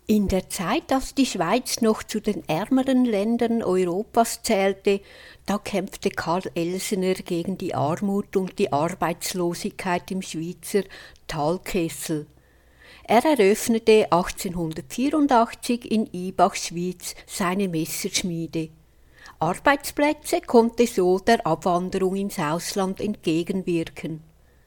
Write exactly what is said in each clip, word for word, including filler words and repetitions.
In der Zeit, als die Schweiz noch zu den ärmeren Ländern Europas zählte, da kämpfte Karl Elsener gegen die Armut und die Arbeitslosigkeit im Schweizer Talkessel. Er eröffnete achtzehnhundertvierundachtzig in Ibach, Schwyz, seine Messerschmiede. Arbeitsplätze konnte so der Abwanderung ins Ausland entgegenwirken.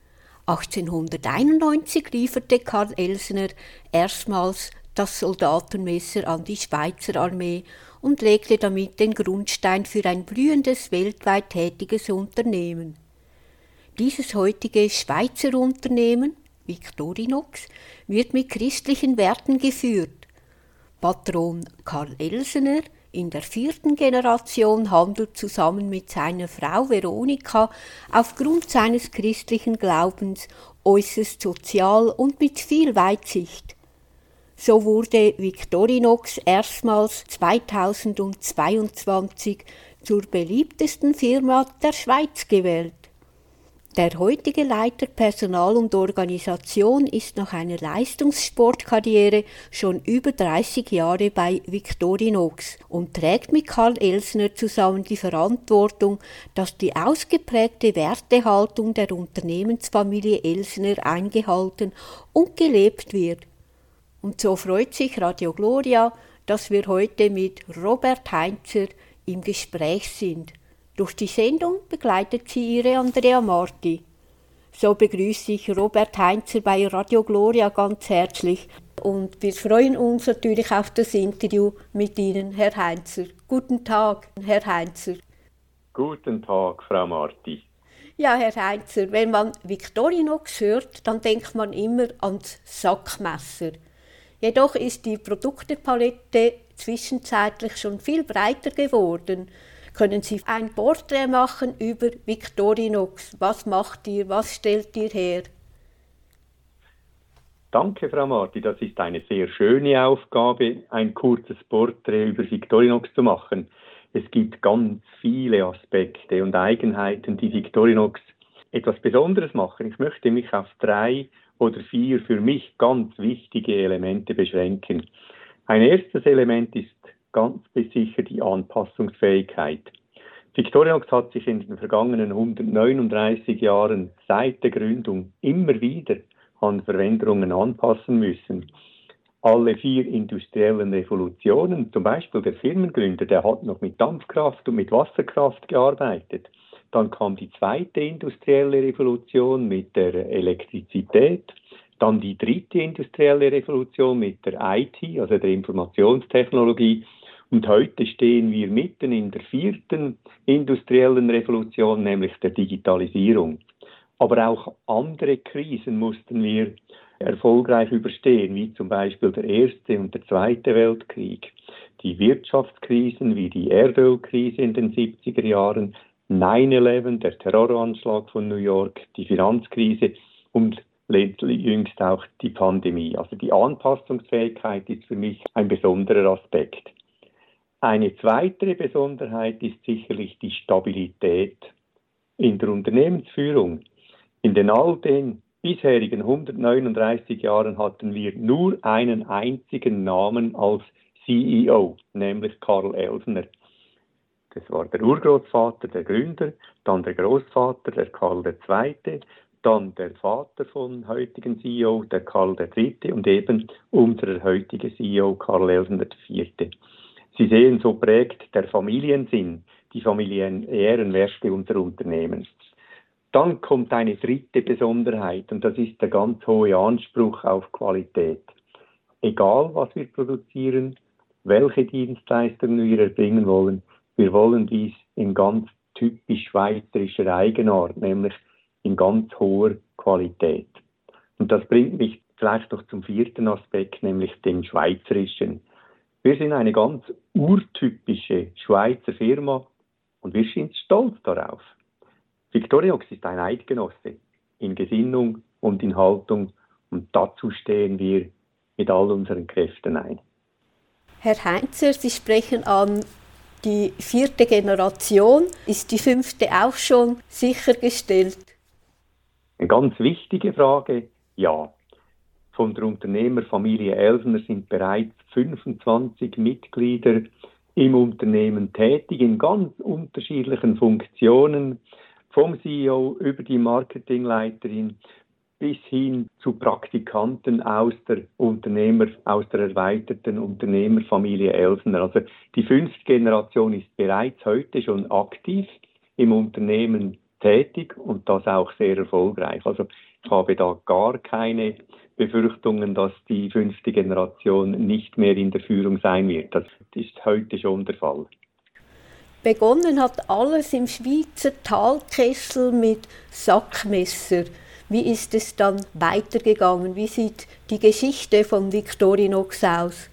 achtzehnhunderteinundneunzig lieferte Karl Elsener erstmals das Soldatenmesser an die Schweizer Armee und legte damit den Grundstein für ein blühendes, weltweit tätiges Unternehmen. Dieses heutige Schweizer Unternehmen, Victorinox, wird mit christlichen Werten geführt. Patron Karl Elsener in der vierten Generation handelt zusammen mit seiner Frau Veronika aufgrund seines christlichen Glaubens äußerst sozial und mit viel Weitsicht. So wurde Victorinox erstmals zweitausendzweiundzwanzig zur beliebtesten Firma der Schweiz gewählt. Der heutige Leiter Personal und Organisation ist nach einer Leistungssportkarriere schon über dreißig Jahre bei Victorinox und trägt mit Karl Elsener zusammen die Verantwortung, dass die ausgeprägte Wertehaltung der Unternehmensfamilie Elsener eingehalten und gelebt wird. Und so freut sich Radio Gloria, dass wir heute mit Robert Heinzer im Gespräch sind. Durch die Sendung begleitet sie ihre Andrea Marti. So begrüße ich Robert Heinzer bei Radio Gloria ganz herzlich und wir freuen uns natürlich auf das Interview mit Ihnen, Herr Heinzer. Guten Tag, Herr Heinzer. Guten Tag, Frau Marti. Ja, Herr Heinzer, wenn man Victorinox hört, dann denkt man immer ans Sackmesser. Jedoch ist die Produktepalette zwischenzeitlich schon viel breiter geworden. Können Sie ein Porträt machen über Victorinox? Was macht ihr? Was stellt ihr her? Danke, Frau Marti. Das ist eine sehr schöne Aufgabe, ein kurzes Porträt über Victorinox zu machen. Es gibt ganz viele Aspekte und Eigenheiten, die Victorinox etwas Besonderes machen. Ich möchte mich auf drei oder vier für mich ganz wichtige Elemente beschränken. Ein erstes Element ist ganz sicher die Anpassungsfähigkeit. Victorinox hat sich in den vergangenen hundertneununddreißig Jahren seit der Gründung immer wieder an Veränderungen anpassen müssen. Alle vier industriellen Revolutionen, zum Beispiel der Firmengründer, der hat noch mit Dampfkraft und mit Wasserkraft gearbeitet. Dann kam die zweite industrielle Revolution mit der Elektrizität. Dann die dritte industrielle Revolution mit der I T, also der Informationstechnologie. Und heute stehen wir mitten in der vierten industriellen Revolution, nämlich der Digitalisierung. Aber auch andere Krisen mussten wir erfolgreich überstehen, wie zum Beispiel der Erste und der Zweite Weltkrieg. Die Wirtschaftskrisen wie die Erdölkrise in den siebziger Jahren, neun elf, der Terroranschlag von New York, die Finanzkrise und jüngst auch die Pandemie. Also die Anpassungsfähigkeit ist für mich ein besonderer Aspekt. Eine zweite Besonderheit ist sicherlich die Stabilität in der Unternehmensführung. In den all den bisherigen hundertneununddreißig Jahren hatten wir nur einen einzigen Namen als C E O, nämlich Karl Elsener. Das war der Urgroßvater, der Gründer, dann der Großvater, der Karl der Zweite, dann der Vater vom heutigen C E O, der Karl der Dritte und eben unser heutiger C E O, Karl Elsener der Vierte. Sie sehen, so prägt der Familiensinn die familiären Werte unserer Unternehmen. Dann kommt eine dritte Besonderheit und das ist der ganz hohe Anspruch auf Qualität. Egal, was wir produzieren, welche Dienstleistungen wir erbringen wollen, wir wollen dies in ganz typisch schweizerischer Eigenart, nämlich in ganz hoher Qualität. Und das bringt mich vielleicht noch zum vierten Aspekt, nämlich dem Schweizerischen. Wir sind eine ganz urtypische Schweizer Firma und wir sind stolz darauf. Victorinox ist ein Eidgenosse in Gesinnung und in Haltung und dazu stehen wir mit all unseren Kräften ein. Herr Heinzer, Sie sprechen an die vierte Generation. Ist die fünfte auch schon sichergestellt? Eine ganz wichtige Frage, ja. von der Unternehmerfamilie Elsner sind bereits fünfundzwanzig Mitglieder im Unternehmen tätig, in ganz unterschiedlichen Funktionen, vom C E O über die Marketingleiterin bis hin zu Praktikanten aus der Unternehmer, aus der erweiterten Unternehmerfamilie Elsner. Also die fünfte Generation ist bereits heute schon aktiv im Unternehmen tätig und das auch sehr erfolgreich. Also ich habe da gar keine Befürchtungen, dass die fünfte Generation nicht mehr in der Führung sein wird. Das ist heute schon der Fall. Begonnen hat alles im Schweizer Talkessel mit Sackmesser. Wie ist es dann weitergegangen? Wie sieht die Geschichte von Victorinox aus?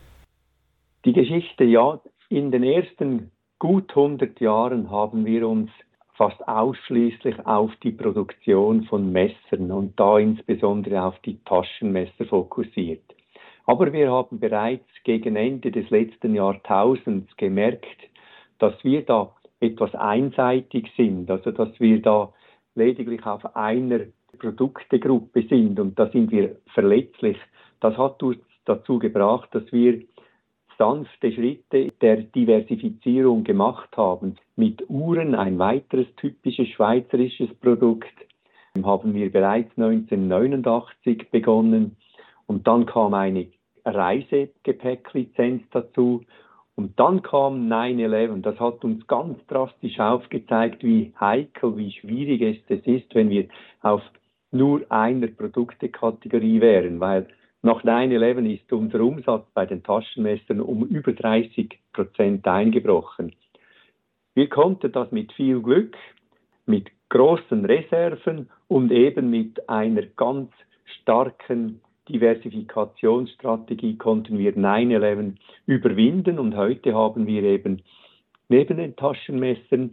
Die Geschichte, ja, in den ersten gut hundert Jahren haben wir uns fast ausschließlich auf die Produktion von Messern und da insbesondere auf die Taschenmesser fokussiert. Aber wir haben bereits gegen Ende des letzten Jahrtausends gemerkt, dass wir da etwas einseitig sind, also dass wir da lediglich auf einer Produktegruppe sind und da sind wir verletzlich. Das hat uns dazu gebracht, dass wir sanfte Schritte der Diversifizierung gemacht haben. Mit Uhren, ein weiteres typisches schweizerisches Produkt, haben wir bereits neunzehnhundertneunundachtzig begonnen und dann kam eine Reisegepäcklizenz dazu und dann kam neun elf. Das hat uns ganz drastisch aufgezeigt, wie heikel, wie schwierig es ist, wenn wir auf nur einer Produktekategorie wären, weil nach neun elf ist unser Umsatz bei den Taschenmessern um über dreißig Prozent eingebrochen. Wir konnten das mit viel Glück, mit großen Reserven und eben mit einer ganz starken Diversifikationsstrategie konnten wir neun elf überwinden und heute haben wir eben neben den Taschenmessern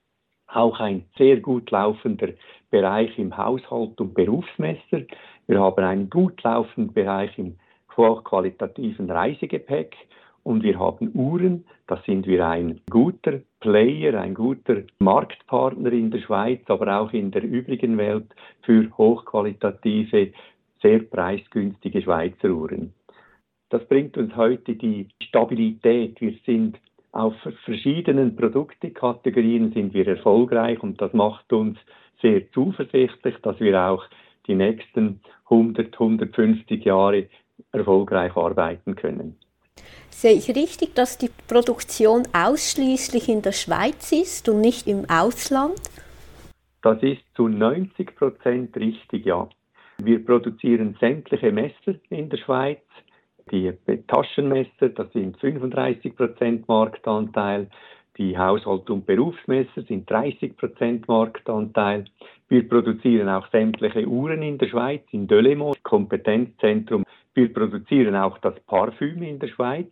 auch ein sehr gut laufender Bereich im Haushalt- und Berufsmesser. Wir haben einen gut laufenden Bereich im hochqualitativen Reisegepäck und wir haben Uhren. Da sind wir ein guter Player, ein guter Marktpartner in der Schweiz, aber auch in der übrigen Welt für hochqualitative, sehr preisgünstige Schweizer Uhren. Das bringt uns heute die Stabilität. Wir sind auf verschiedenen Produktekategorien sind wir erfolgreich und das macht uns sehr zuversichtlich, dass wir auch die nächsten hundert, hundertfünfzig Jahre erfolgreich arbeiten können. Sehe ich richtig, dass die Produktion ausschließlich in der Schweiz ist und nicht im Ausland? Das ist zu neunzig Prozent richtig, ja. Wir produzieren sämtliche Messer in der Schweiz. Die Taschenmesser, das sind fünfunddreißig Prozent Marktanteil. Die Haushalt- und Berufsmesser sind dreißig Prozent Marktanteil. Wir produzieren auch sämtliche Uhren in der Schweiz, in Delémont, Kompetenzzentrum. Wir produzieren auch das Parfüm in der Schweiz.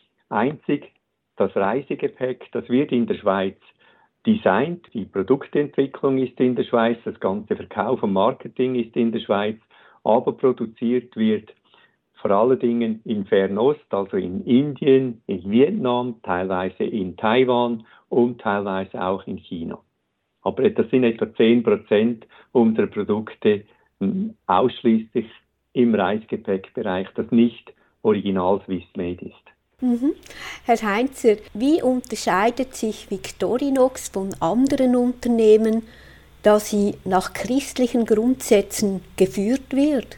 Einzig das Reisegepäck, das wird in der Schweiz designt. Die Produktentwicklung ist in der Schweiz, das ganze Verkauf und Marketing ist in der Schweiz, aber produziert wird vor allen Dingen in Fernost, also in Indien, in Vietnam, teilweise in Taiwan und teilweise auch in China. Aber das sind etwa zehn Prozent unserer Produkte ausschließlich im Reisegepäckbereich, das nicht original Swiss-made ist. Mhm. Herr Heinzer, wie unterscheidet sich Victorinox von anderen Unternehmen, da sie nach christlichen Grundsätzen geführt wird?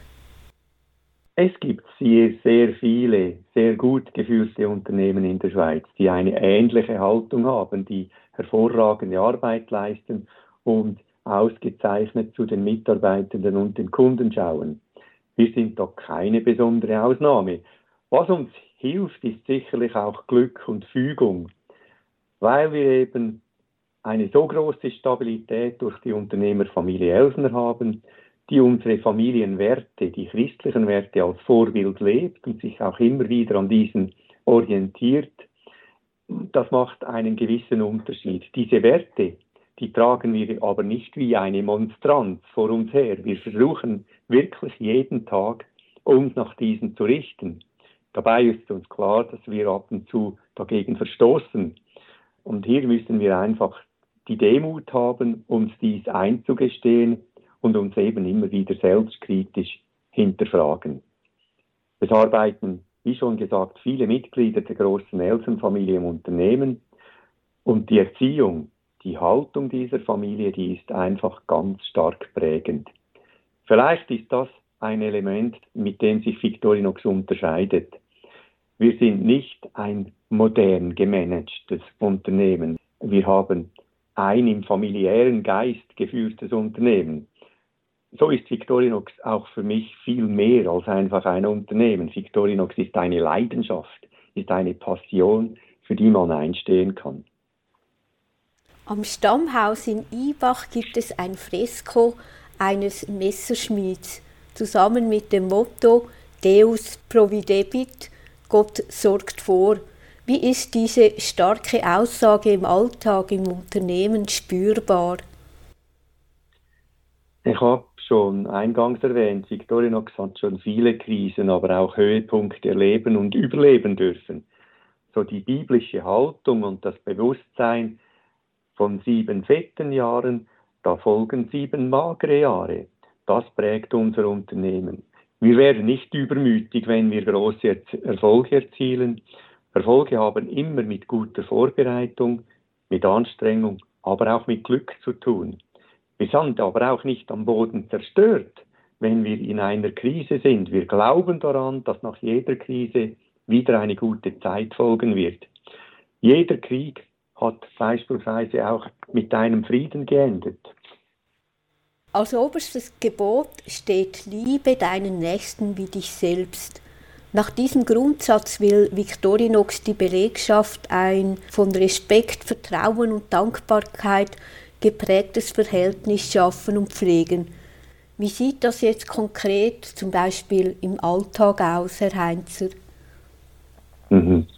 Es gibt sehr, sehr viele, sehr gut geführte Unternehmen in der Schweiz, die eine ähnliche Haltung haben, die hervorragende Arbeit leisten und ausgezeichnet zu den Mitarbeitenden und den Kunden schauen. Wir sind doch keine besondere Ausnahme. Was uns hilft, ist sicherlich auch Glück und Fügung, weil wir eben eine so große Stabilität durch die Unternehmerfamilie Elsner haben, die unsere Familienwerte, die christlichen Werte als Vorbild lebt und sich auch immer wieder an diesen orientiert. Das macht einen gewissen Unterschied. Diese Werte, die tragen wir aber nicht wie eine Monstranz vor uns her. Wir versuchen wirklich jeden Tag, uns nach diesen zu richten. Dabei ist uns klar, dass wir ab und zu dagegen verstoßen. Und hier müssen wir einfach die Demut haben, uns dies einzugestehen und uns eben immer wieder selbstkritisch hinterfragen. Es arbeiten, wie schon gesagt, viele Mitglieder der großen Nelson-Familie im Unternehmen und die Erziehung, die Haltung dieser Familie, die ist einfach ganz stark prägend. Vielleicht ist das ein Element, mit dem sich Victorinox unterscheidet. Wir sind nicht ein modern gemanagtes Unternehmen. Wir haben ein im familiären Geist geführtes Unternehmen. So ist Victorinox auch für mich viel mehr als einfach ein Unternehmen. Victorinox ist eine Leidenschaft, ist eine Passion, für die man einstehen kann. Am Stammhaus in Ibach gibt es ein Fresko eines Messerschmieds, zusammen mit dem Motto Deus providebit, Gott sorgt vor. Wie ist diese starke Aussage im Alltag, im Unternehmen spürbar? Ich habe schon eingangs erwähnt, Victorinox hat schon viele Krisen, aber auch Höhepunkte erleben und überleben dürfen. So die biblische Haltung und das Bewusstsein von sieben fetten Jahren, da folgen sieben magere Jahre. Das prägt unser Unternehmen. Wir werden nicht übermütig, wenn wir große Erfolge erzielen. Erfolge haben immer mit guter Vorbereitung, mit Anstrengung, aber auch mit Glück zu tun. Wir sind aber auch nicht am Boden zerstört, wenn wir in einer Krise sind. Wir glauben daran, dass nach jeder Krise wieder eine gute Zeit folgen wird. Jeder Krieg hat beispielsweise auch mit einem Frieden geendet. Als oberstes Gebot steht: Liebe deinen Nächsten wie dich selbst. Nach diesem Grundsatz will Victorinox die Belegschaft ein von Respekt, Vertrauen und Dankbarkeit geprägtes Verhältnis schaffen und pflegen. Wie sieht das jetzt konkret zum Beispiel im Alltag aus, Herr Heinzer? Mhm.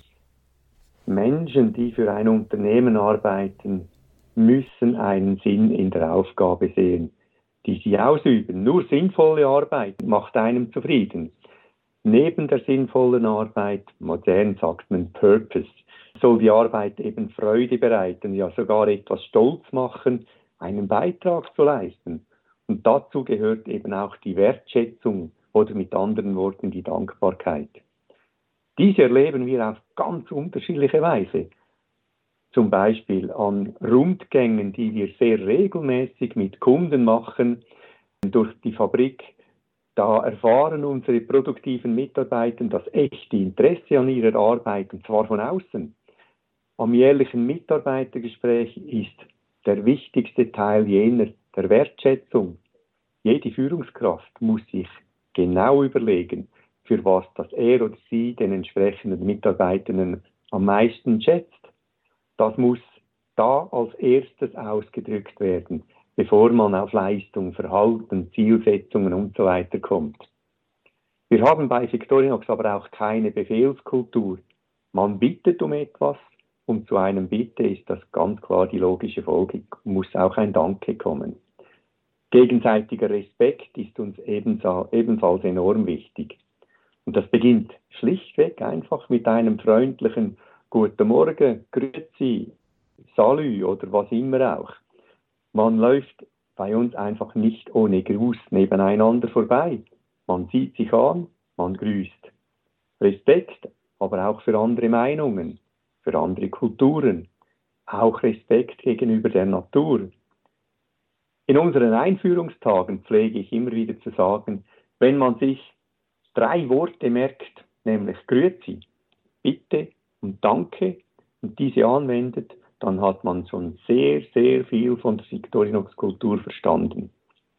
Menschen, die für ein Unternehmen arbeiten, müssen einen Sinn in der Aufgabe sehen, die sie ausüben. Nur sinnvolle Arbeit macht einem zufrieden. Neben der sinnvollen Arbeit, modern sagt man Purpose, soll die Arbeit eben Freude bereiten, ja sogar etwas stolz machen, einen Beitrag zu leisten. Und dazu gehört eben auch die Wertschätzung oder mit anderen Worten die Dankbarkeit. Diese erleben wir auf ganz unterschiedliche Weise. Zum Beispiel an Rundgängen, die wir sehr regelmäßig mit Kunden machen, durch die Fabrik. Da erfahren unsere produktiven Mitarbeiter das echte Interesse an ihrer Arbeit, und zwar von außen. Am jährlichen Mitarbeitergespräch ist der wichtigste Teil jener der Wertschätzung. Jede Führungskraft muss sich genau überlegen, für was das er oder sie den entsprechenden Mitarbeitenden am meisten schätzt. Das muss da als erstes ausgedrückt werden, bevor man auf Leistung, Verhalten, Zielsetzungen und so weiter kommt. Wir haben bei Victorinox aber auch keine Befehlskultur. Man bittet um etwas und zu einem Bitte ist das ganz klar die logische Folge, muss auch ein Danke kommen. Gegenseitiger Respekt ist uns ebenfalls enorm wichtig. Und das beginnt schlichtweg einfach mit einem freundlichen Guten Morgen, Grüezi, Salü oder was immer auch. Man läuft bei uns einfach nicht ohne Gruß nebeneinander vorbei. Man sieht sich an, man grüßt. Respekt, aber auch für andere Meinungen, für andere Kulturen. Auch Respekt gegenüber der Natur. In unseren Einführungstagen pflege ich immer wieder zu sagen, wenn man sich drei Worte merkt, nämlich Grüezi, Bitte und Danke, und diese anwendet, dann hat man schon sehr, sehr viel von der Victorinox-Kultur verstanden.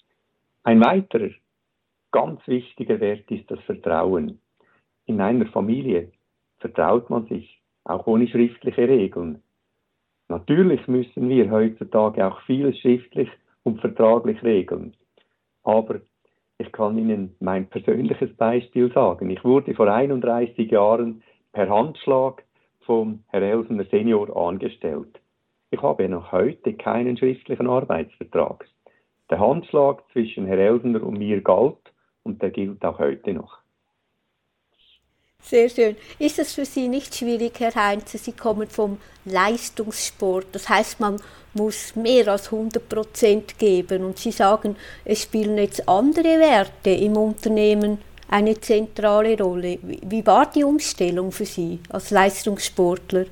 Ein weiterer, ganz wichtiger Wert ist das Vertrauen. In einer Familie vertraut man sich, auch ohne schriftliche Regeln. Natürlich müssen wir heutzutage auch vieles schriftlich und vertraglich regeln. Aber ich kann Ihnen mein persönliches Beispiel sagen. Ich wurde vor einunddreißig Jahren per Handschlag vom Herr Elsener Senior angestellt. Ich habe noch heute keinen schriftlichen Arbeitsvertrag. Der Handschlag zwischen Herr Elsener und mir galt und der gilt auch heute noch. Sehr schön. Ist es für Sie nicht schwierig, Herr Heinzer? Sie kommen vom Leistungssport. Das heißt, man muss mehr als hundert Prozent geben. Und Sie sagen, es spielen jetzt andere Werte im Unternehmen eine zentrale Rolle. Wie war die Umstellung für Sie als Leistungssportler?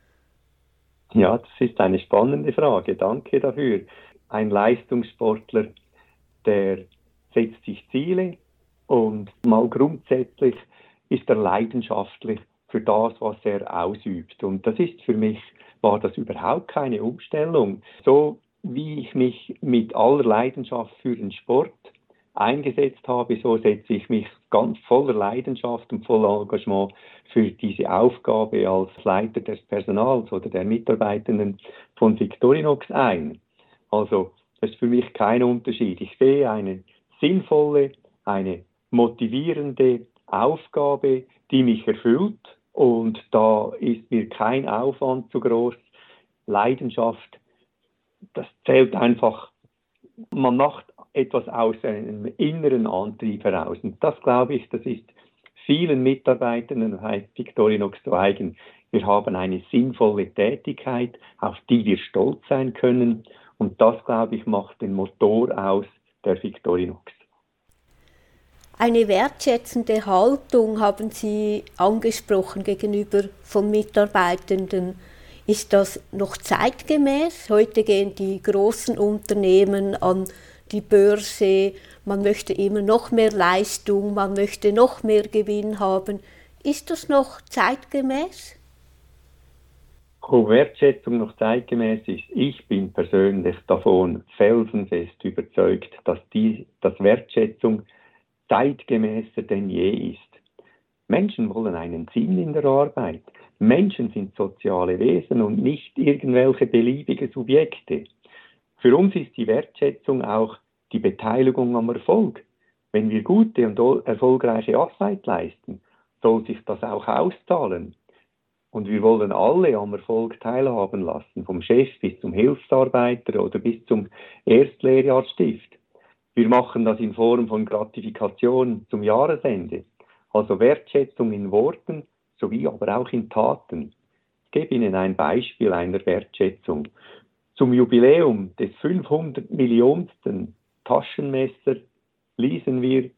Ja, das ist eine spannende Frage. Danke dafür. Ein Leistungssportler, der setzt sich Ziele und mal grundsätzlich ist er leidenschaftlich für das, was er ausübt. Und das ist für mich, war das überhaupt keine Umstellung. So wie ich mich mit aller Leidenschaft für den Sport eingesetzt habe, so setze ich mich ganz voller Leidenschaft und voller Engagement für diese Aufgabe als Leiter des Personals oder der Mitarbeitenden von Victorinox ein. Also das ist für mich kein Unterschied. Ich sehe eine sinnvolle, eine motivierende Aufgabe, die mich erfüllt, und da ist mir kein Aufwand zu groß. Leidenschaft, das zählt einfach, man macht etwas aus einem inneren Antrieb heraus. Und das, glaube ich, das ist vielen Mitarbeitenden bei Victorinox zu eigen. Wir haben eine sinnvolle Tätigkeit, auf die wir stolz sein können. Und das, glaube ich, macht den Motor aus der Victorinox. Eine wertschätzende Haltung haben Sie angesprochen gegenüber von Mitarbeitenden. Ist das noch zeitgemäß? Heute gehen die großen Unternehmen an die Börse, man möchte immer noch mehr Leistung, man möchte noch mehr Gewinn haben. Ist das noch zeitgemäß? Ob Wertschätzung noch zeitgemäß ist, ich bin persönlich davon felsenfest überzeugt, dass, die, dass Wertschätzung zeitgemäßer denn je ist. Menschen wollen einen Sinn in der Arbeit. Menschen sind soziale Wesen und nicht irgendwelche beliebige Subjekte. Für uns ist die Wertschätzung auch die Beteiligung am Erfolg. Wenn wir gute und erfolgreiche Arbeit leisten, soll sich das auch auszahlen. Und wir wollen alle am Erfolg teilhaben lassen, vom Chef bis zum Hilfsarbeiter oder bis zum Erstlehrjahrstift. Wir machen das in Form von Gratifikation zum Jahresende. Also Wertschätzung in Worten sowie aber auch in Taten. Ich gebe Ihnen ein Beispiel einer Wertschätzung. Zum Jubiläum des fünfhundert Millionsten Taschenmesser ließen wir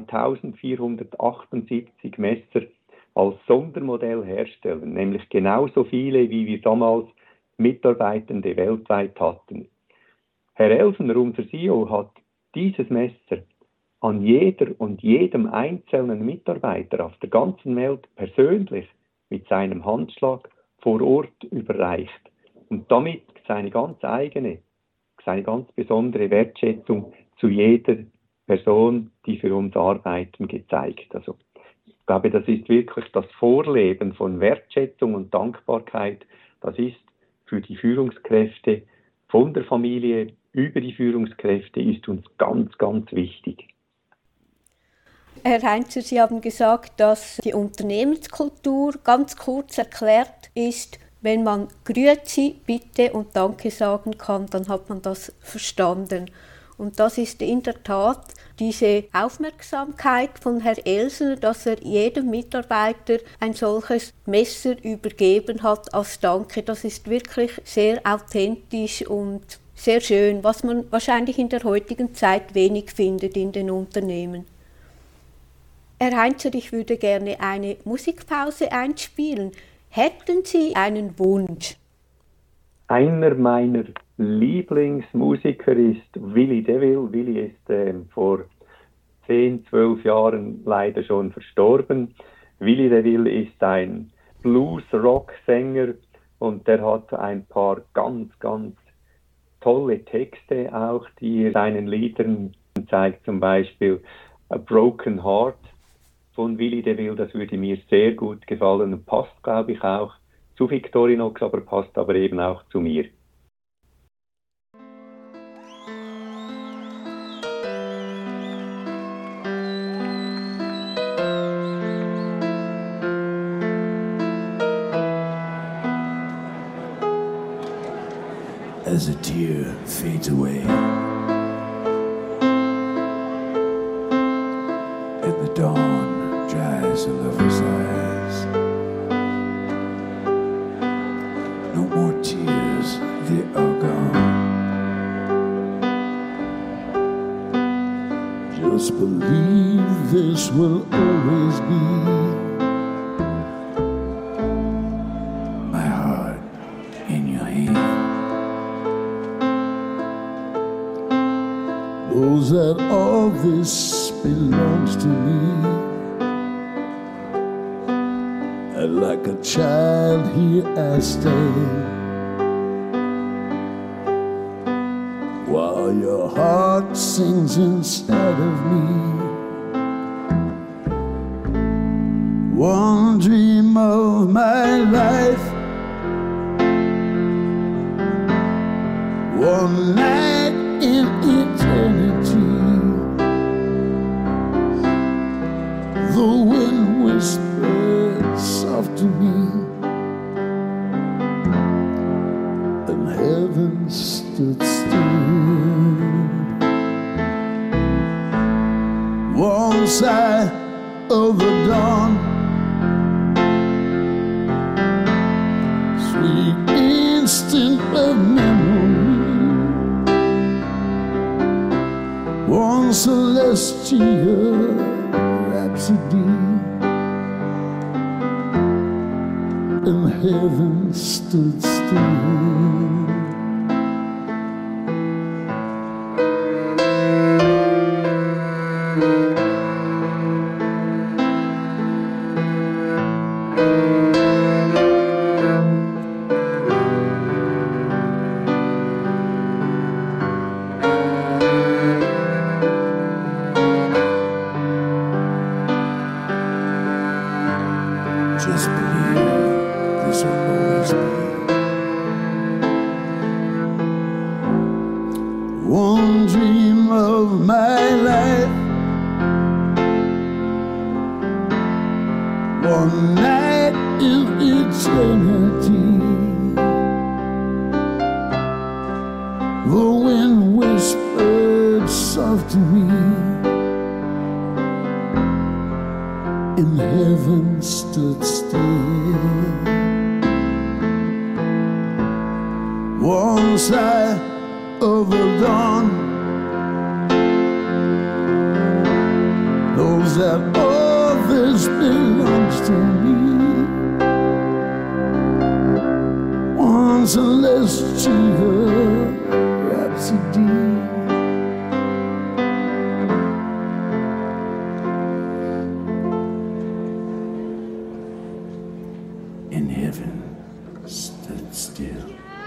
zweitausendvierhundertachtundsiebzig Messer als Sondermodell herstellen, nämlich genauso viele, wie wir damals Mitarbeitende weltweit hatten. Herr Elsener, unser C E O, hat dieses Messer an jeder und jedem einzelnen Mitarbeiter auf der ganzen Welt persönlich mit seinem Handschlag vor Ort überreicht und damit seine ganz eigene, seine ganz besondere Wertschätzung zu jeder Person, die für uns arbeiten, gezeigt. Also ich glaube, das ist wirklich das Vorleben von Wertschätzung und Dankbarkeit. Das ist für die Führungskräfte von der Familie über die Führungskräfte ist uns ganz, ganz wichtig. Herr Heinzer, Sie haben gesagt, dass die Unternehmenskultur ganz kurz erklärt ist, wenn man Grüezi, Bitte und Danke sagen kann, dann hat man das verstanden. Und das ist in der Tat diese Aufmerksamkeit von Herrn Elsener, dass er jedem Mitarbeiter ein solches Messer übergeben hat als Danke. Das ist wirklich sehr authentisch und sehr schön, was man wahrscheinlich in der heutigen Zeit wenig findet in den Unternehmen. Herr Heinzer, ich würde gerne eine Musikpause einspielen. Hätten Sie einen Wunsch? Einer meiner Lieblingsmusiker ist Willy DeVille. Willy ist äh, vor zehn, zwölf Jahren leider schon verstorben. Willy DeVille ist ein Blues-Rock-Sänger und der hat ein paar ganz, ganz tolle Texte auch, die er seinen Liedern zeigt. Zum Beispiel A Broken Heart von Willy DeVille, das würde mir sehr gut gefallen und passt, glaube ich, auch zu Victorinox, aber passt aber eben auch zu mir. As a tear fades away and the dawn dries a lover's eyes, no more tears, they are gone. Just believe this will always be my heart in your hand. Knows that all this belongs to me. And like a child here I stand, while your heart sings inside of me. One dream of my life, one night in eternity. The wind whispered soft to me, and heaven stood still. One sigh of the dawn, sweet instant of memory. One celestial rhapsody, and heaven stood still. Just believe this will always be. One dream of my life, one night in eternity. The wind whispered soft to me, and heaven stood still. One sigh of the dawn knows that all this belongs to me. One celestial rhapsody, in heaven stood still.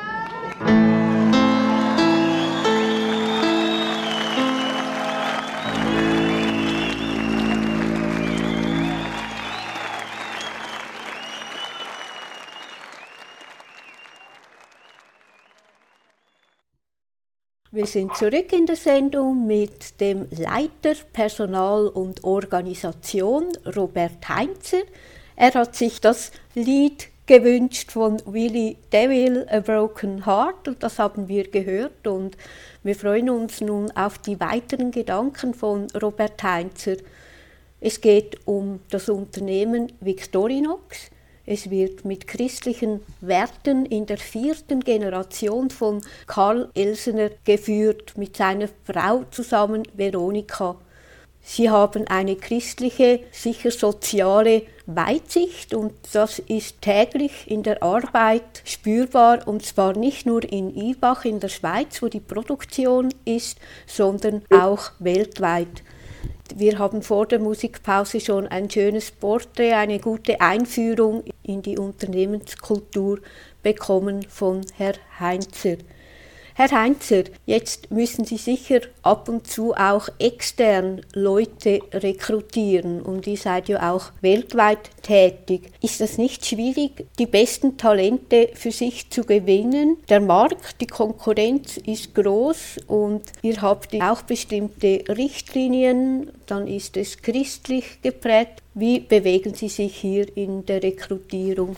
Wir sind zurück in der Sendung mit dem Leiter Personal und Organisation, Robert Heinzer. Er hat sich das Lied gewünscht von Willie DeVille, A Broken Heart, und das haben wir gehört. Und wir freuen uns nun auf die weiteren Gedanken von Robert Heinzer. Es geht um das Unternehmen Victorinox. Es wird mit christlichen Werten in der vierten Generation von Karl Elsener geführt, mit seiner Frau zusammen, Veronika. Sie haben eine christliche, sicher soziale Weitsicht, und das ist täglich in der Arbeit spürbar, und zwar nicht nur in Ibach in der Schweiz, wo die Produktion ist, sondern auch weltweit. Wir haben vor der Musikpause schon ein schönes Porträt, eine gute Einführung in die Unternehmenskultur bekommen von Herrn Heinzer. Herr Heinzer, jetzt müssen Sie sicher ab und zu auch extern Leute rekrutieren, und ihr seid ja auch weltweit tätig. Ist das nicht schwierig, die besten Talente für sich zu gewinnen? Der Markt, die Konkurrenz ist groß, und ihr habt auch bestimmte Richtlinien, dann ist es christlich geprägt. Wie bewegen Sie sich hier in der Rekrutierung?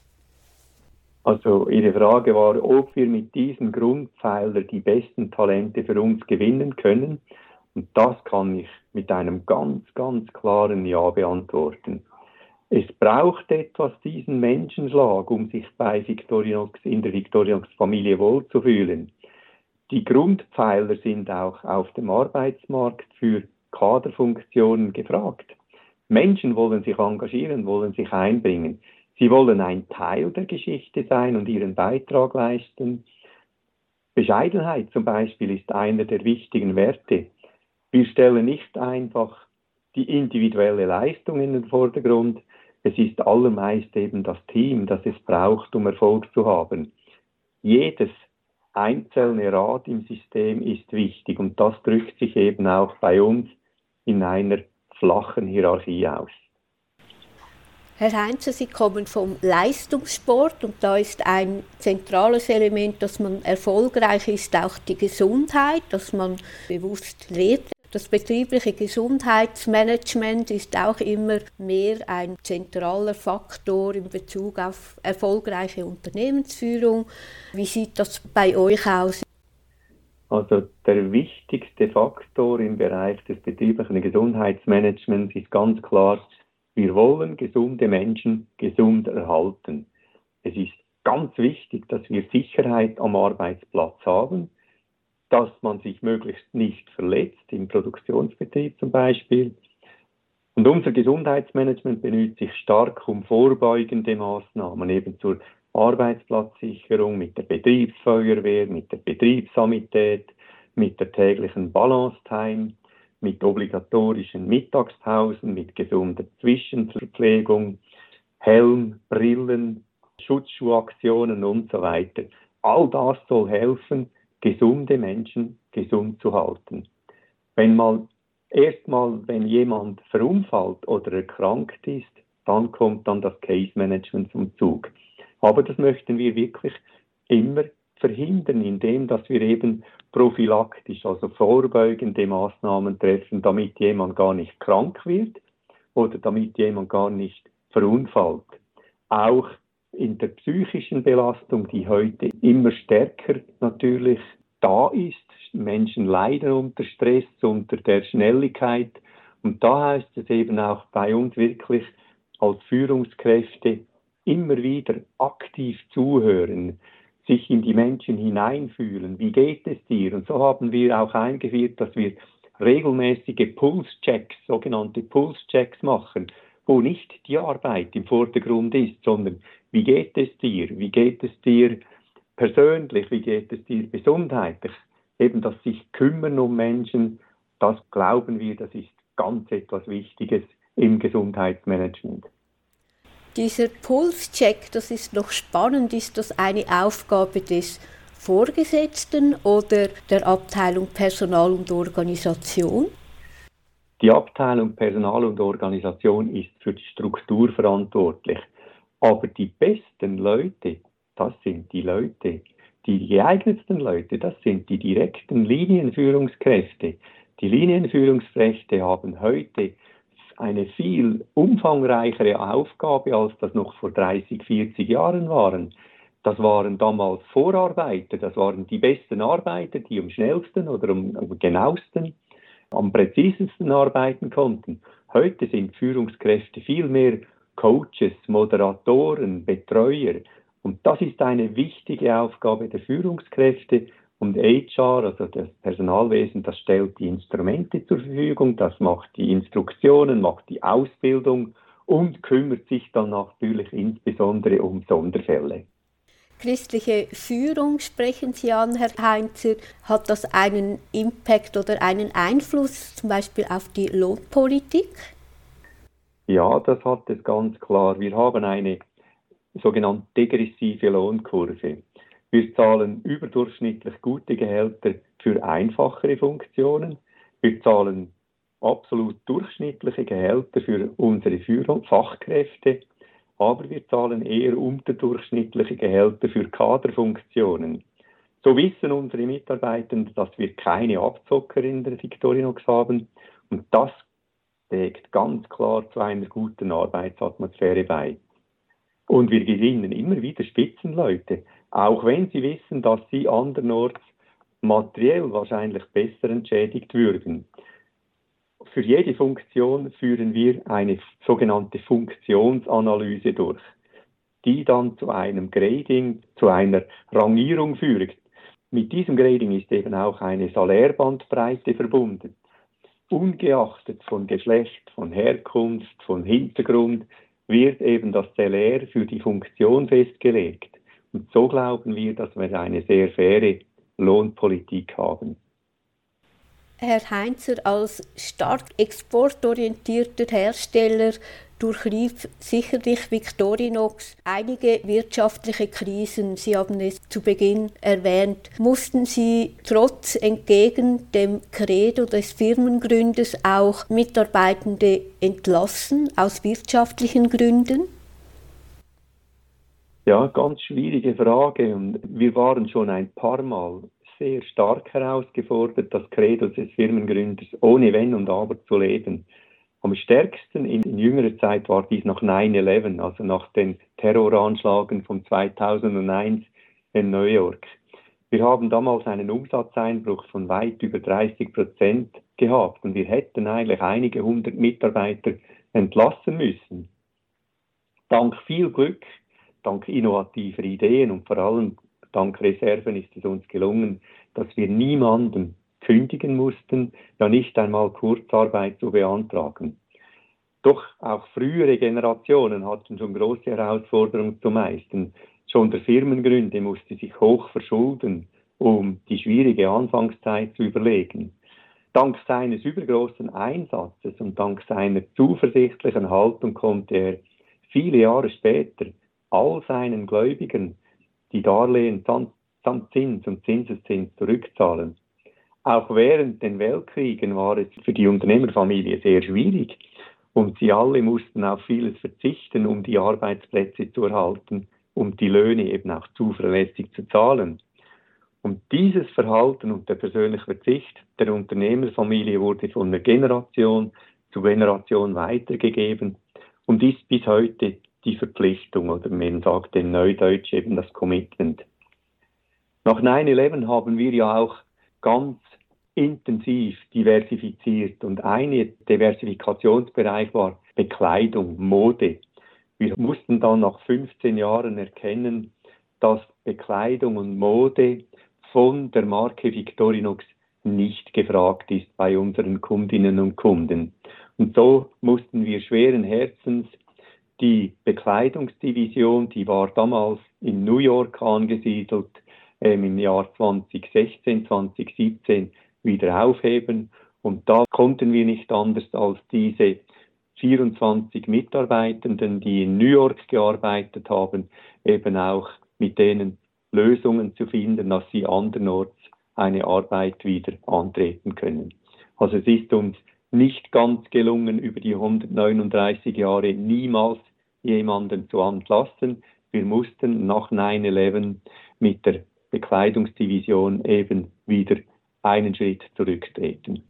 Also Ihre Frage war, ob wir mit diesem Grundpfeiler die besten Talente für uns gewinnen können. Und das kann ich mit einem ganz, ganz klaren Ja beantworten. Es braucht etwas diesen Menschenschlag, um sich bei Victorinox, in der Victorinox-Familie wohlzufühlen. Die Grundpfeiler sind auch auf dem Arbeitsmarkt für Kaderfunktionen gefragt. Menschen wollen sich engagieren, wollen sich einbringen. Sie wollen ein Teil der Geschichte sein und ihren Beitrag leisten. Bescheidenheit zum Beispiel ist einer der wichtigen Werte. Wir stellen nicht einfach die individuelle Leistung in den Vordergrund. Es ist allermeist eben das Team, das es braucht, um Erfolg zu haben. Jedes einzelne Rad im System ist wichtig und das drückt sich eben auch bei uns in einer flachen Hierarchie aus. Herr Heinzer, Sie kommen vom Leistungssport und da ist ein zentrales Element, dass man erfolgreich ist, auch die Gesundheit, dass man bewusst lebt. Das betriebliche Gesundheitsmanagement ist auch immer mehr ein zentraler Faktor in Bezug auf erfolgreiche Unternehmensführung. Wie sieht das bei euch aus? Also der wichtigste Faktor im Bereich des betrieblichen Gesundheitsmanagements ist ganz klar, wir wollen gesunde Menschen gesund erhalten. Es ist ganz wichtig, dass wir Sicherheit am Arbeitsplatz haben, dass man sich möglichst nicht verletzt, im Produktionsbetrieb zum Beispiel. Und unser Gesundheitsmanagement bemüht sich stark um vorbeugende Maßnahmen, eben zur Arbeitsplatzsicherung mit der Betriebsfeuerwehr, mit der Betriebssanität, mit der täglichen Balance-Time, mit obligatorischen Mittagspausen, mit gesunder Zwischenverpflegung, Helm, Brillen, Schutzschuhaktionen und so weiter. All das soll helfen, gesunde Menschen gesund zu halten. Wenn mal erstmal, wenn jemand verunfallt oder erkrankt ist, dann kommt dann das Case Management zum Zug. Aber das möchten wir wirklich immer verhindern, indem dass wir eben prophylaktisch, also vorbeugende Maßnahmen treffen, damit jemand gar nicht krank wird oder damit jemand gar nicht verunfallt. Auch in der psychischen Belastung, die heute immer stärker natürlich da ist. Menschen leiden unter Stress, unter der Schnelligkeit. Und da heißt es eben auch bei uns wirklich als Führungskräfte immer wieder aktiv zuhören, sich in die Menschen hineinfühlen. Wie geht es dir? Und so haben wir auch eingeführt, dass wir regelmäßige Pulschecks, sogenannte Pulschecks machen, wo nicht die Arbeit im Vordergrund ist, sondern wie geht es dir? Wie geht es dir persönlich? Wie geht es dir gesundheitlich? Eben das sich kümmern um Menschen, das glauben wir, das ist ganz etwas Wichtiges im Gesundheitsmanagement. Dieser Pulscheck, das ist noch spannend, ist das eine Aufgabe des Vorgesetzten oder der Abteilung Personal und Organisation? Die Abteilung Personal und Organisation ist für die Struktur verantwortlich. Aber die besten Leute, das sind die Leute, die geeignetsten Leute, das sind die direkten Linienführungskräfte. Die Linienführungskräfte haben heute eine viel umfangreichere Aufgabe, als das noch vor dreißig, vierzig Jahren waren. Das waren damals Vorarbeiter, das waren die besten Arbeiter, die am schnellsten oder am, am genauesten, am präzisesten arbeiten konnten. Heute sind Führungskräfte viel mehr Coaches, Moderatoren, Betreuer. Und das ist eine wichtige Aufgabe der Führungskräfte. Und H R, also das Personalwesen, das stellt die Instrumente zur Verfügung, das macht die Instruktionen, macht die Ausbildung und kümmert sich dann natürlich insbesondere um Sonderfälle. Christliche Führung sprechen Sie an, Herr Heinzer. Hat das einen Impact oder einen Einfluss zum Beispiel auf die Lohnpolitik? Ja, das hat es ganz klar. Wir haben eine sogenannte degressive Lohnkurve. Wir zahlen überdurchschnittlich gute Gehälter für einfachere Funktionen. Wir zahlen absolut durchschnittliche Gehälter für unsere Führung, Fachkräfte. Aber wir zahlen eher unterdurchschnittliche Gehälter für Kaderfunktionen. So wissen unsere Mitarbeitenden, dass wir keine Abzocker in der Victorinox haben. Und das trägt ganz klar zu einer guten Arbeitsatmosphäre bei. Und wir gewinnen immer wieder Spitzenleute, auch wenn sie wissen, dass sie andernorts materiell wahrscheinlich besser entschädigt würden. Für jede Funktion führen wir eine sogenannte Funktionsanalyse durch, die dann zu einem Grading, zu einer Rangierung führt. Mit diesem Grading ist eben auch eine Salärbandbreite verbunden. ungeachtet von Geschlecht, von Herkunft, von Hintergrund, wird eben das Salär für die Funktion festgelegt. Und so glauben wir, dass wir eine sehr faire Lohnpolitik haben. Herr Heinzer, als stark exportorientierter Hersteller durchlief sicherlich Victorinox einige wirtschaftliche Krisen. Sie haben es zu Beginn erwähnt. Mussten Sie trotz entgegen dem Credo des Firmengründers auch Mitarbeitende entlassen aus wirtschaftlichen Gründen? Ja, ganz schwierige Frage. Und wir waren schon ein paar Mal sehr stark herausgefordert, das Credo des Firmengründers ohne Wenn und Aber zu leben. Am stärksten in, in jüngerer Zeit war dies nach nine eleven, also nach den Terroranschlägen von zweitausendeins in New York. Wir haben damals einen Umsatzeinbruch von weit über dreißig Prozent gehabt und wir hätten eigentlich einige hundert Mitarbeiter entlassen müssen. Dank viel Glück, dank innovativer Ideen und vor allem dank Reserven ist es uns gelungen, dass wir niemanden kündigen mussten, ja nicht einmal Kurzarbeit zu beantragen. Doch auch frühere Generationen hatten schon große Herausforderungen zu meistern. Schon der Firmengründer musste sich hoch verschulden, um die schwierige Anfangszeit zu überlegen. Dank seines übergroßen Einsatzes und dank seiner zuversichtlichen Haltung konnte er viele Jahre später all seinen Gläubigern die Darlehen samt Zins und Zinseszins zurückzahlen. Auch während den Weltkriegen war es für die Unternehmerfamilie sehr schwierig und sie alle mussten auf vieles verzichten, um die Arbeitsplätze zu erhalten, um die Löhne eben auch zuverlässig zu zahlen. Und dieses Verhalten und der persönliche Verzicht der Unternehmerfamilie wurde von der Generation zu Generation weitergegeben und ist bis heute die Verpflichtung, oder man sagt in Neudeutsch eben das Commitment. Nach nine eleven haben wir ja auch ganz intensiv diversifiziert und ein Diversifikationsbereich war Bekleidung, Mode. Wir mussten dann nach fünfzehn Jahren erkennen, dass Bekleidung und Mode von der Marke Victorinox nicht gefragt ist bei unseren Kundinnen und Kunden. Und so mussten wir schweren Herzens die Bekleidungsdivision, die war damals in New York angesiedelt, ähm, im Jahr zwanzig sechzehn, zwanzig siebzehn wieder aufheben. Und da konnten wir nicht anders als diese vierundzwanzig Mitarbeitenden, die in New York gearbeitet haben, eben auch mit denen Lösungen zu finden, dass sie andernorts eine Arbeit wieder antreten können. Also es ist uns nicht ganz gelungen, über die hundertneununddreißig Jahre niemals jemanden zu entlassen. Wir mussten nach nine eleven mit der Bekleidungsdivision eben wieder einen Schritt zurücktreten.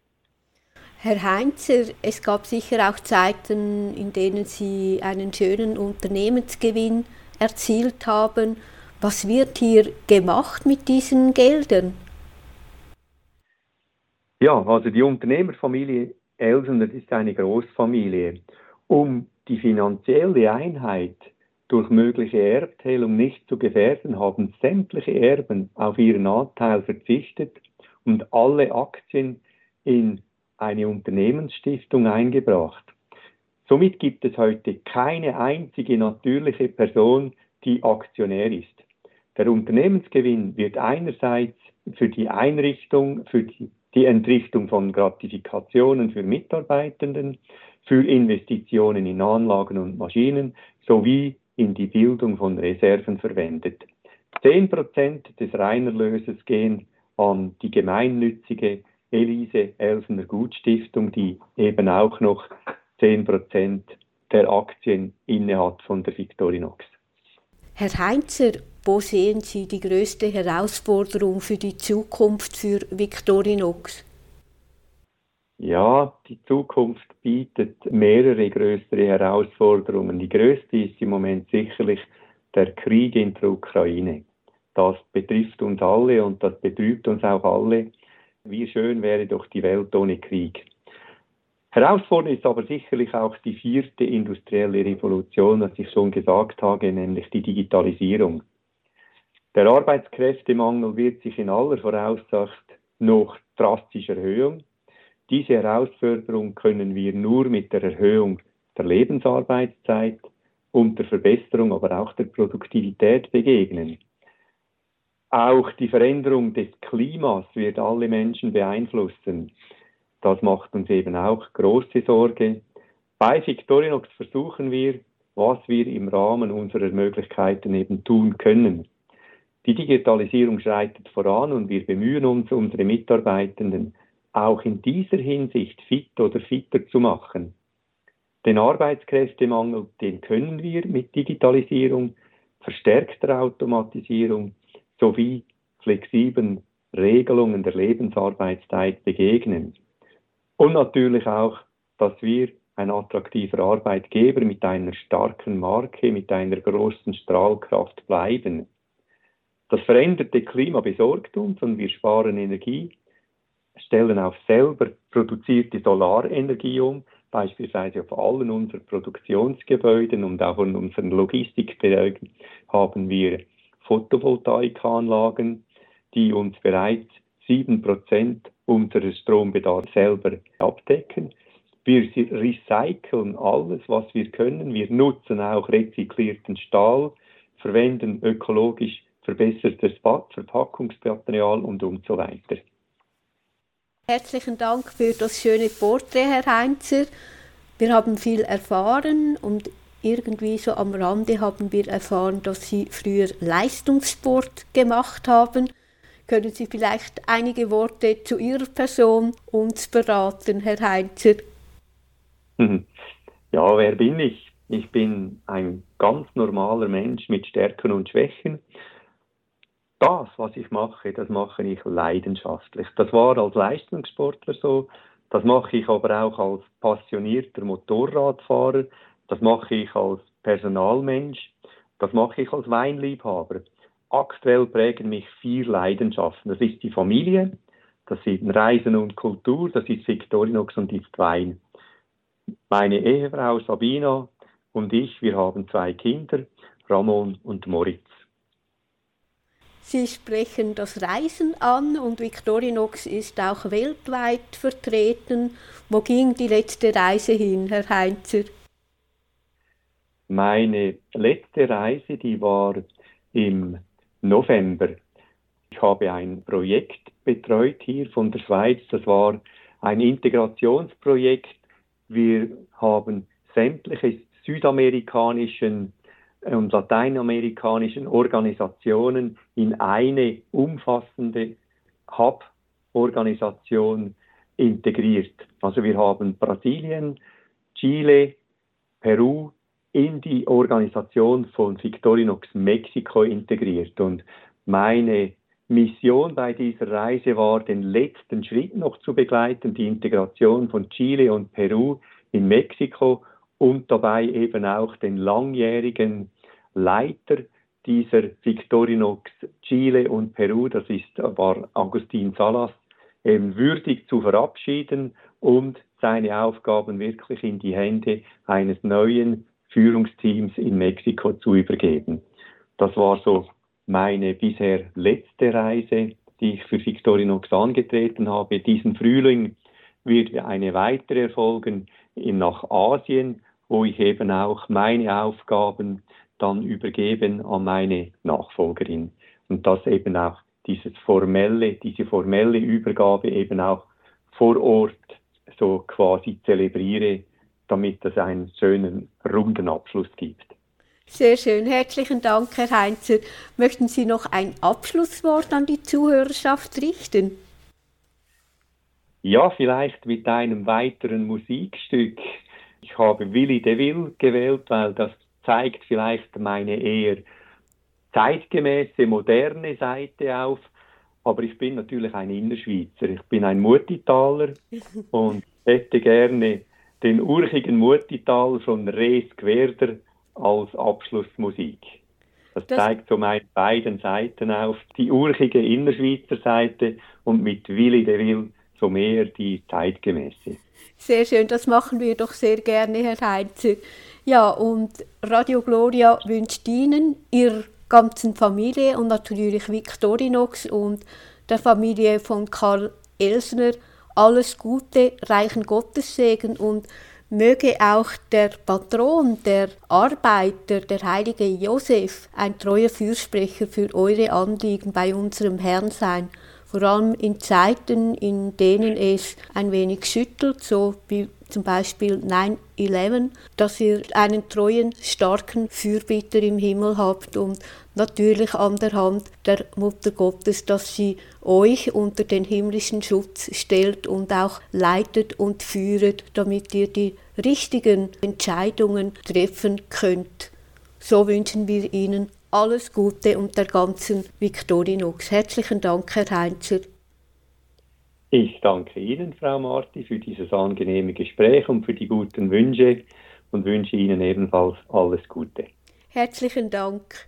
Herr Heinzer, es gab sicher auch Zeiten, in denen Sie einen schönen Unternehmensgewinn erzielt haben. Was wird hier gemacht mit diesen Geldern? Ja, also die Unternehmerfamilie Elsener ist eine Großfamilie. Um die finanzielle Einheit durch mögliche Erbteilung nicht zu gefährden, haben sämtliche Erben auf ihren Anteil verzichtet und alle Aktien in eine Unternehmensstiftung eingebracht. Somit gibt es heute keine einzige natürliche Person, die Aktionär ist. Der Unternehmensgewinn wird einerseits für die Einrichtung, für die die Entrichtung von Gratifikationen für Mitarbeitenden, für Investitionen in Anlagen und Maschinen sowie in die Bildung von Reserven verwendet. Zehn Prozent des Reinerlöses gehen an die gemeinnützige Elise Elsener Gutstiftung, die eben auch noch zehn Prozent der Aktien innehat von der Victorinox. Herr Heinzer, wo sehen Sie die größte Herausforderung für die Zukunft für Victorinox? Ja, die Zukunft bietet mehrere größere Herausforderungen. Die größte ist im Moment sicherlich der Krieg in der Ukraine. Das betrifft uns alle und das betrübt uns auch alle. Wie schön wäre doch die Welt ohne Krieg. Herausfordernd ist aber sicherlich auch die vierte industrielle Revolution, was ich schon gesagt habe, nämlich die Digitalisierung. Der Arbeitskräftemangel wird sich in aller Voraussicht noch drastisch erhöhen. Diese Herausforderung können wir nur mit der Erhöhung der Lebensarbeitszeit und der Verbesserung, aber auch der Produktivität begegnen. Auch die Veränderung des Klimas wird alle Menschen beeinflussen. Das macht uns eben auch große Sorge. Bei Victorinox versuchen wir, was wir im Rahmen unserer Möglichkeiten eben tun können. Die Digitalisierung schreitet voran und wir bemühen uns, unsere Mitarbeitenden auch in dieser Hinsicht fit oder fitter zu machen. Den Arbeitskräftemangel, den können wir mit Digitalisierung, verstärkter Automatisierung sowie flexiblen Regelungen der Lebensarbeitszeit begegnen. Und natürlich auch, dass wir ein attraktiver Arbeitgeber mit einer starken Marke, mit einer großen Strahlkraft bleiben. Das veränderte Klima besorgt uns und wir sparen Energie, stellen auf selber produzierte Solarenergie um, beispielsweise auf allen unseren Produktionsgebäuden und auch in unseren Logistikbereichen haben wir Photovoltaikanlagen, die uns bereits sieben Prozent unseres Strombedarfs selber abdecken. Wir recyceln alles, was wir können. Wir nutzen auch rezyklierten Stahl, verwenden ökologisch verbessertes Verpackungsmaterial und, und so weiter. Herzlichen Dank für das schöne Porträt, Herr Heinzer. Wir haben viel erfahren und irgendwie so am Rande haben wir erfahren, dass Sie früher Leistungssport gemacht haben. Können Sie vielleicht einige Worte zu Ihrer Person uns verraten, Herr Heinzer? Ja, wer bin ich? Ich bin ein ganz normaler Mensch mit Stärken und Schwächen. Das, was ich mache, das mache ich leidenschaftlich. Das war als Leistungssportler so, das mache ich aber auch als passionierter Motorradfahrer, das mache ich als Personalmensch, das mache ich als Weinliebhaber. Aktuell prägen mich vier Leidenschaften. Das ist die Familie, das sind Reisen und Kultur, das ist Victorinox und ist Wein. Meine Ehefrau Sabina und ich, wir haben zwei Kinder, Ramon und Moritz. Sie sprechen das Reisen an und Victorinox ist auch weltweit vertreten. Wo ging die letzte Reise hin, Herr Heinzer? Meine letzte Reise, die war im November. Ich habe ein Projekt betreut hier von der Schweiz. Das war ein Integrationsprojekt. Wir haben sämtliche südamerikanischen und lateinamerikanischen Organisationen in eine umfassende Hub-Organisation integriert. Also wir haben Brasilien, Chile, Peru in die Organisation von Victorinox Mexiko integriert. Und meine Mission bei dieser Reise war, den letzten Schritt noch zu begleiten, die Integration von Chile und Peru in Mexiko und dabei eben auch den langjährigen Leiter dieser Victorinox Chile und Peru, das ist, war Agustin Salas, eben würdig zu verabschieden und seine Aufgaben wirklich in die Hände eines neuen Führungsteams in Mexiko zu übergeben. Das war so meine bisher letzte Reise, die ich für Victorinox angetreten habe. Diesen Frühling wird eine weitere erfolgen nach Asien, wo ich eben auch meine Aufgaben dann übergeben an meine Nachfolgerin. Und das eben auch dieses formelle, diese formelle Übergabe eben auch vor Ort so quasi zelebriere, damit es einen schönen, runden Abschluss gibt. Sehr schön, herzlichen Dank, Herr Heinzer. Möchten Sie noch ein Abschlusswort an die Zuhörerschaft richten? Ja, vielleicht mit einem weiteren Musikstück. Ich habe Willy DeVille gewählt, weil das zeigt vielleicht meine eher zeitgemäße, moderne Seite auf. Aber ich bin natürlich ein Innerschweizer. Ich bin ein Muttitaler und hätte gerne den urchigen Muttitaler von Res Gwerder als Abschlussmusik. Das, das zeigt so meine beiden Seiten auf, die urchige Innerschweizer Seite und mit Willy DeVille so mehr die zeitgemäße. Sehr schön, das machen wir doch sehr gerne, Herr Heinzer. Ja, und Radio Gloria wünscht Ihnen, Ihrer ganzen Familie und natürlich Victorinox und der Familie von Karl Elsner alles Gute, reichen Gottessegen und möge auch der Patron der Arbeiter, der heilige Josef, ein treuer Fürsprecher für eure Anliegen bei unserem Herrn sein. Vor allem in Zeiten, in denen es ein wenig schüttelt, so wie zum Beispiel neun elf, dass ihr einen treuen, starken Fürbitter im Himmel habt und natürlich an der Hand der Mutter Gottes, dass sie euch unter den himmlischen Schutz stellt und auch leitet und führet, damit ihr die richtigen Entscheidungen treffen könnt. So wünschen wir Ihnen alles Gute und der ganzen Victorinox. Herzlichen Dank, Herr Heinzer. Ich danke Ihnen, Frau Marti, für dieses angenehme Gespräch und für die guten Wünsche und wünsche Ihnen ebenfalls alles Gute. Herzlichen Dank.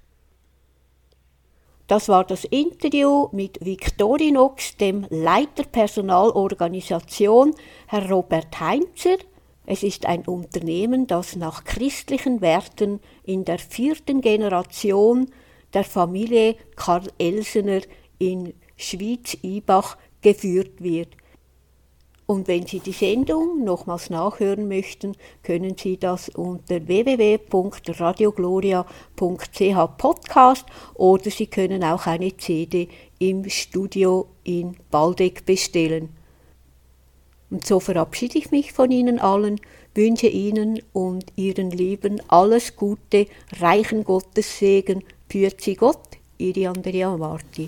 Das war das Interview mit Victorinox, dem Leiter Personalorganisation, Herr Robert Heinzer. Es ist ein Unternehmen, das nach christlichen Werten in der vierten Generation der Familie Karl Elsener in Schwyz-Ibach geführt wird. Und wenn Sie die Sendung nochmals nachhören möchten, können Sie das unter w w w punkt radiogloria punkt c h Podcast oder Sie können auch eine C D im Studio in Baldeck bestellen. Und so verabschiede ich mich von Ihnen allen, wünsche Ihnen und Ihren Lieben alles Gute, reichen Gottes Segen, Pürzi Gott, Ihre Andrea Marti.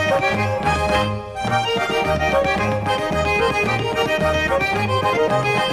Thank you.